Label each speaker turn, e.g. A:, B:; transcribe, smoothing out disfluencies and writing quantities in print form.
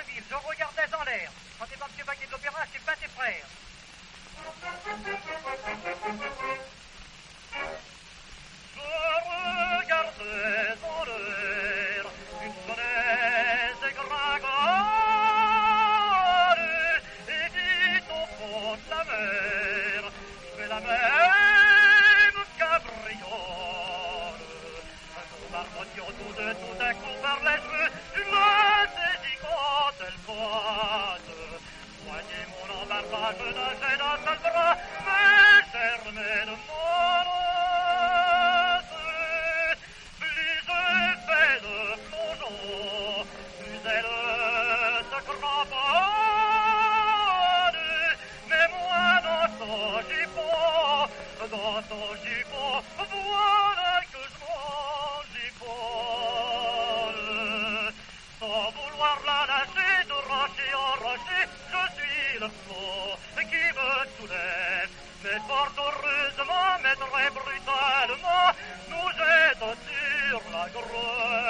A: ville, je regardais en l'air. Quand c'est pas M. Baguet de l'Opéra, c'est pas tes frères. Je regardais en l'air une sonneuse gringole et dit au fond de la mer, je fais la même cabriole. Un gros marmottio tout d'un coup par les cheveux, je me saisis quand elle passe. Soignez mon embarras, je nageais d'un seul bras, mais germais de mon os. Plus je fais de plongeon, plus elle se cramponne. Mais moi dans son jupon, voilà que je m'en jupone. Sans vouloir la lâcher de rocher en rocher, je suis le flot qui me soulève. Mais fort heureusement, mais très brutalement, nous jetons sur la grève.